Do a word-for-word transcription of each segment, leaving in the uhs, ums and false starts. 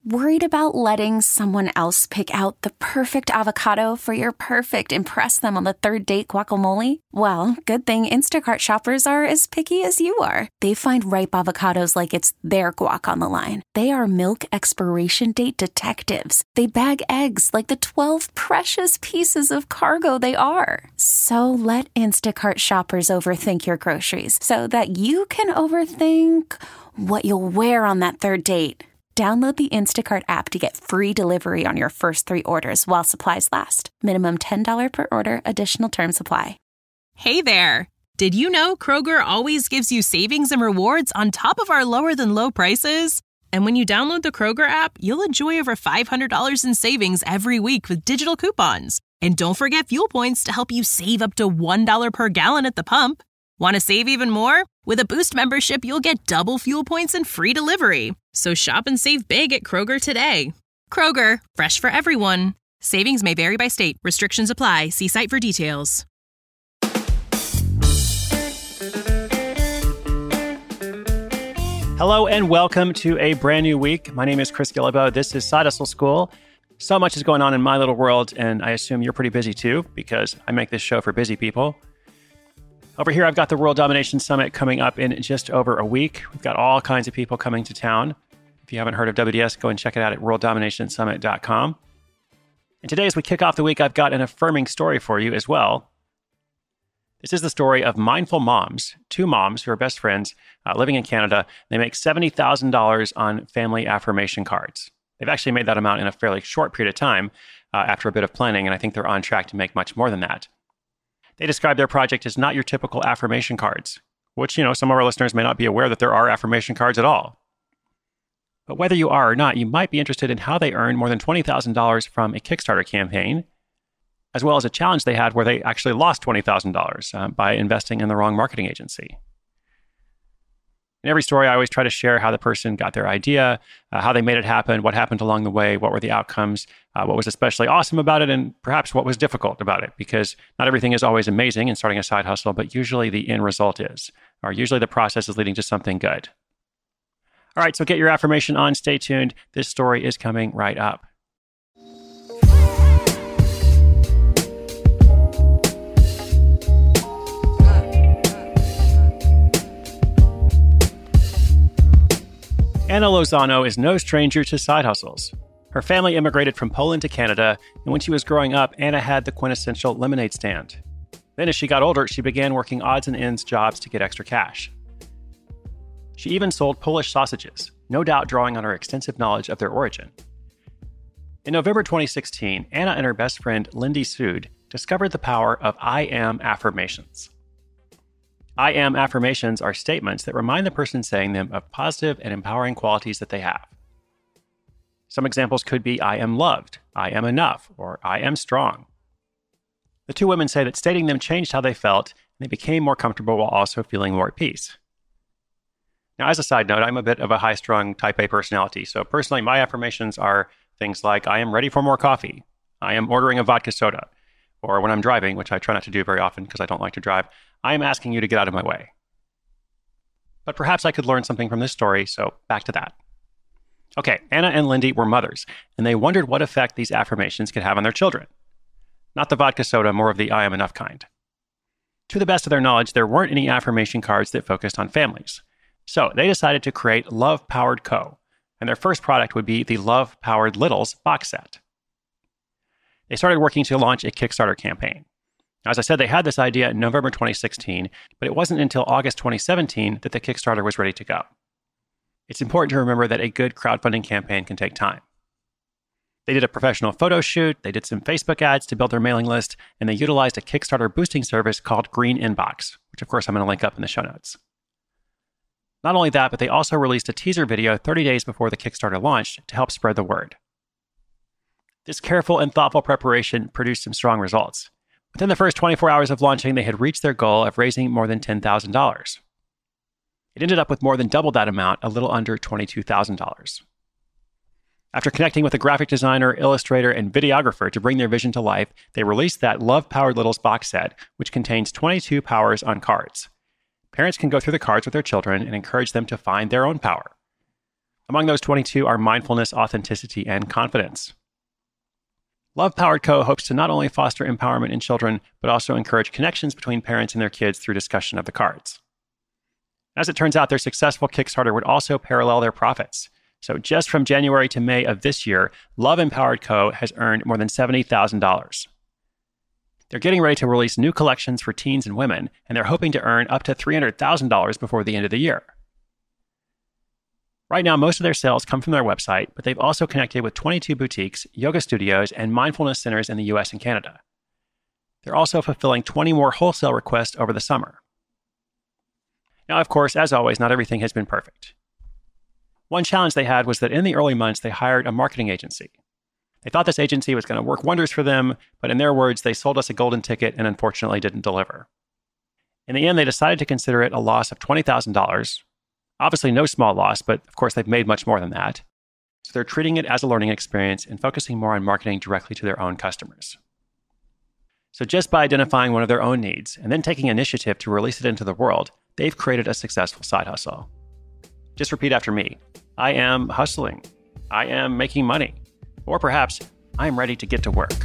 Worried about letting someone else pick out the perfect avocado for your perfect impress them on the third date guacamole? Well, good thing Instacart shoppers are as picky as you are. They find ripe avocados like it's their guac on the line. They are milk expiration date detectives. They bag eggs like the twelve precious pieces of cargo they are. So let Instacart shoppers overthink your groceries so that you can overthink what you'll wear on that third date. Download the Instacart app to get free delivery on your first three orders while supplies last. Minimum ten dollars per order. Additional terms apply. Hey there. Did you know Kroger always gives you savings and rewards on top of our lower than low prices? And when you download the Kroger app, you'll enjoy over five hundred dollars in savings every week with digital coupons. And don't forget fuel points to help you save up to one dollar per gallon at the pump. Want to save even more? With a Boost membership, you'll get double fuel points and free delivery. So shop and save big at Kroger today. Kroger, fresh for everyone. Savings may vary by state. Restrictions apply. See site for details. Hello and welcome to a brand new week. My name is Chris Guillebeau. This is Side Hustle School. So much is going on in my little world, and I assume you're pretty busy too, because I make this show for busy people. Over here, I've got the World Domination Summit coming up in just over a week. We've got all kinds of people coming to town. If you haven't heard of W D S, go and check it out at world domination summit dot com. And today, as we kick off the week, I've got an affirming story for you as well. This is the story of mindful moms, two moms who are best friends uh, living in Canada. They make seventy thousand dollars on family affirmation cards. They've actually made that amount in a fairly short period of time uh, after a bit of planning, and I think they're on track to make much more than that. They describe their project as not your typical affirmation cards, which, you know, some of our listeners may not be aware that there are affirmation cards at all. But whether you are or not, you might be interested in how they earned more than twenty thousand dollars from a Kickstarter campaign, as well as a challenge they had where they actually lost twenty thousand dollars uh, by investing in the wrong marketing agency. In every story, I always try to share how the person got their idea, uh, how they made it happen, what happened along the way, what were the outcomes, uh, what was especially awesome about it, and perhaps what was difficult about it, because not everything is always amazing in starting a side hustle, but usually the end result is, or usually the process is leading to something good. All right, so get your affirmation on. Stay tuned. This story is coming right up. Anna Lozano is no stranger to side hustles. Her family immigrated from Poland to Canada, and when she was growing up, Anna had the quintessential lemonade stand. Then as she got older, she began working odds and ends jobs to get extra cash. She even sold Polish sausages, no doubt drawing on her extensive knowledge of their origin. In November twenty sixteen, Anna and her best friend, Lindy Sood, discovered the power of I am affirmations. I am affirmations are statements that remind the person saying them of positive and empowering qualities that they have. Some examples could be I am loved, I am enough, or I am strong. The two women say that stating them changed how they felt, and they became more comfortable while also feeling more at peace. Now, as a side note, I'm a bit of a high-strung type A personality, so personally, my affirmations are things like I am ready for more coffee, I am ordering a vodka soda, or when I'm driving, which I try not to do very often because I don't like to drive, I am asking you to get out of my way. But perhaps I could learn something from this story, so back to that. Okay, Anna and Lindy were mothers, and they wondered what effect these affirmations could have on their children. Not the vodka soda, more of the I am enough kind. To the best of their knowledge, there weren't any affirmation cards that focused on families. So they decided to create Love Powered Co., and their first product would be the Love Powered Littles box set. They started working to launch a Kickstarter campaign. As I said, they had this idea in November twenty sixteen, but it wasn't until August twenty seventeen that the Kickstarter was ready to go. It's important to remember that a good crowdfunding campaign can take time. They did a professional photo shoot, they did some Facebook ads to build their mailing list, and they utilized a Kickstarter boosting service called Green Inbox, which of course I'm going to link up in the show notes. Not only that, but they also released a teaser video thirty days before the Kickstarter launched to help spread the word. This careful and thoughtful preparation produced some strong results. Within the first twenty-four hours of launching, they had reached their goal of raising more than ten thousand dollars. It ended up with more than double that amount, a little under twenty-two thousand dollars. After connecting with a graphic designer, illustrator, and videographer to bring their vision to life, they released that Love Powered Littles box set, which contains twenty-two powers on cards. Parents can go through the cards with their children and encourage them to find their own power. Among those twenty-two are mindfulness, authenticity, and confidence. Love Powered Co. hopes to not only foster empowerment in children, but also encourage connections between parents and their kids through discussion of the cards. As it turns out, their successful Kickstarter would also parallel their profits. So just from January to May of this year, Love Empowered Co. has earned more than seventy thousand dollars. They're getting ready to release new collections for teens and women, and they're hoping to earn up to three hundred thousand dollars before the end of the year. Right now, most of their sales come from their website, but they've also connected with twenty-two boutiques, yoga studios, and mindfulness centers in the U S and Canada. They're also fulfilling twenty more wholesale requests over the summer. Now, of course, as always, not everything has been perfect. One challenge they had was that in the early months, they hired a marketing agency. They thought this agency was going to work wonders for them, but in their words, they sold us a golden ticket and unfortunately didn't deliver. In the end, they decided to consider it a loss of twenty thousand dollars. Obviously no small loss, but of course they've made much more than that. So they're treating it as a learning experience and focusing more on marketing directly to their own customers. So just by identifying one of their own needs and then taking initiative to release it into the world, they've created a successful side hustle. Just repeat after me. I am hustling. I am making money. Or perhaps, I am ready to get to work.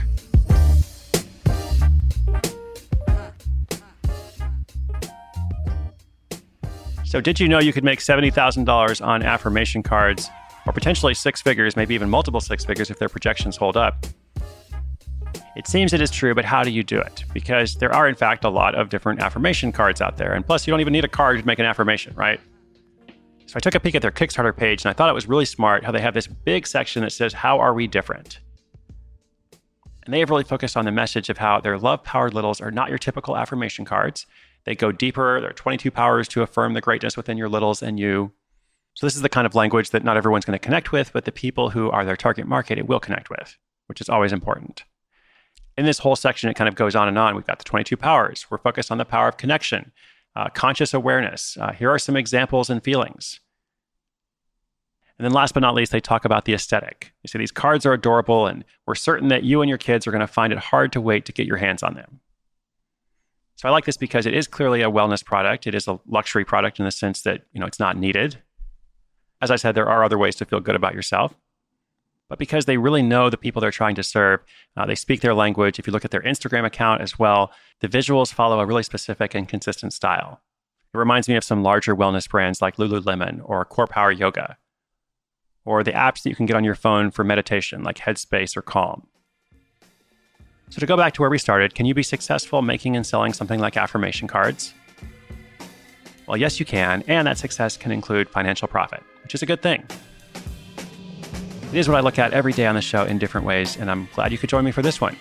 So did you know you could make seventy thousand dollars on affirmation cards, or potentially six figures, maybe even multiple six figures if their projections hold up? It seems it is true, but how do you do it? Because there are, in fact, a lot of different affirmation cards out there. And plus, you don't even need a card to make an affirmation, right? So I took a peek at their Kickstarter page, and I thought it was really smart how they have this big section that says, how are we different? And they have really focused on the message of how their love-powered littles are not your typical affirmation cards. They go deeper. There are twenty-two powers to affirm the greatness within your littles and you. So this is the kind of language that not everyone's going to connect with, but the people who are their target market, it will connect with, which is always important. In this whole section, it kind of goes on and on. We've got the twenty-two powers. We're focused on the power of connection, uh, conscious awareness. Uh, here are some examples and feelings. And then last but not least, they talk about the aesthetic. You see, these cards are adorable, and we're certain that you and your kids are going to find it hard to wait to get your hands on them. So I like this because it is clearly a wellness product. It is a luxury product in the sense that, you know, it's not needed. As I said, there are other ways to feel good about yourself. But because they really know the people they're trying to serve, uh, they speak their language. If you look at their Instagram account as well, the visuals follow a really specific and consistent style. It reminds me of some larger wellness brands like Lululemon or Core Power Yoga, or the apps that you can get on your phone for meditation like Headspace or Calm. So to go back to where we started, can you be successful making and selling something like affirmation cards? Well, yes, you can, and that success can include financial profit, which is a good thing. It is what I look at every day on the show in different ways, and I'm glad you could join me for this one.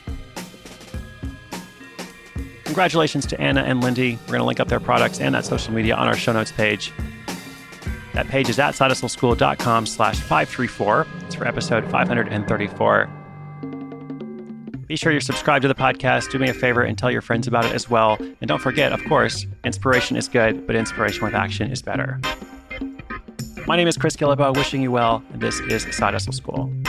Congratulations to Anna and Lindy. We're going to link up their products and that social media on our show notes page. That page is at sidehustleschool.com slash 534. It's for episode five thirty-four. Be sure you're subscribed to the podcast. Do me a favor and tell your friends about it as well. And don't forget, of course, inspiration is good, but inspiration with action is better. My name is Chris Guillebeau, wishing you well, and this is Side Hustle School.